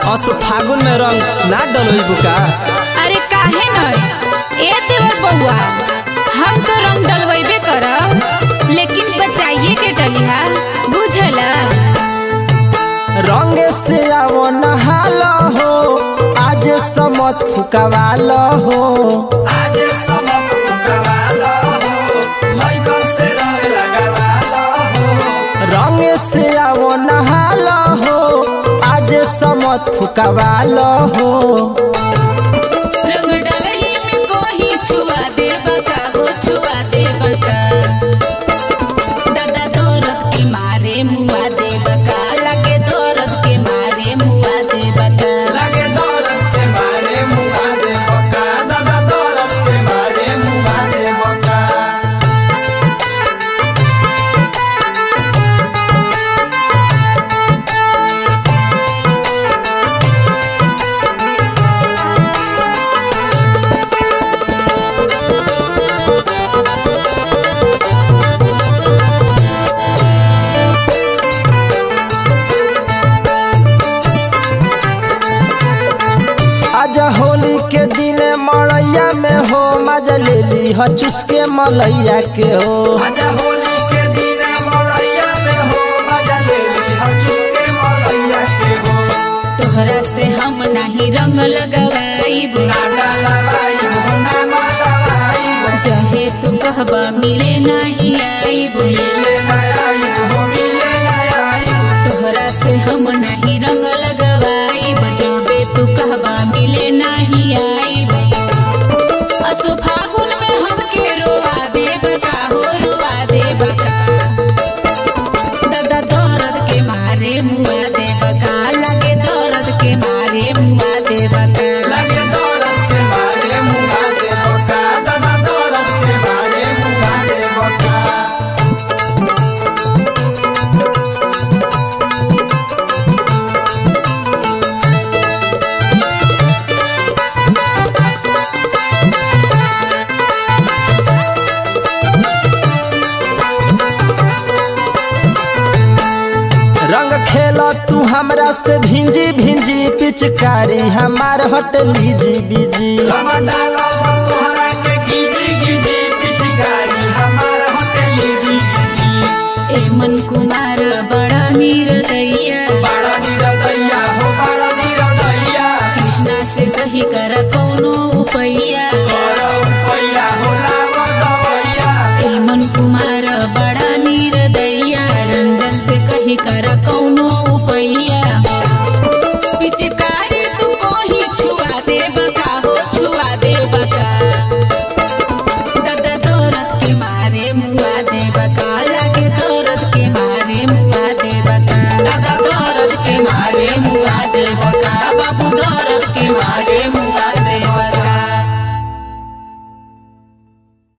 असो फागुन में रंग ना डलोइबू का? अरे काहे नहीं ए देवर बउआ, हम तो रंग डलवेबे करब, लेकिन बचाइए के डलिहा, बुझला? रंग से आवो नहाला हो, आज समत फुकवाला हो, आज समत फुकवाला हो, लइकन से रंग लगावाला हो। रंग से आवो नहाला हो, आज समत फुकवाला हो। रंग डलही में कोही छुआ देबा का हो, छुआ देबा का, दादा दौरत के मारे मुआ देबा का, लगे दौरत के मारे मुआ देबा का, लगे दौरत के मारे मुआ देबा का, दादा दौरत के मारे मुआ देबा का। आजा होली के दिन मड़ैया में हो, मजा ले ली ह चुसके मलैया के हो। आजा होली के दिन मड़ैया में हो, मजा ले ली ह चुसके मलैया के हो। तोहरा से हम नहीं रंग लगवाइब, ना डलवाइब हो, ना मलवाइब, चाहे तू कहबा मिले नहीं आइब, मिले ना आइब हो, मिले ना आइब। तोहरा से हम नहीं रंग लगवाइब, जबे तू कहबा मिले नहीं आइब। असो फागुन में हमके रोवा देब का हो, रोवा देब का, दादा दर्द के मारे मुआ देब का, लगे दर्द के मारे मुआ देब का, लगे दौरत के मारे मुआ देबा का, दादा दौरत के मारे मुआ देबा का। रंग खेला तू हमरा से भिंजी भिंजी, पिचकारी हमार हट लीजी बीजी। ए मन कुमार बड़ा निर्दयिया, कृष्णा से कही कर कौनो उपैया। ए मन कुमार बड़ा निर्दयिया, रंजन से कही कर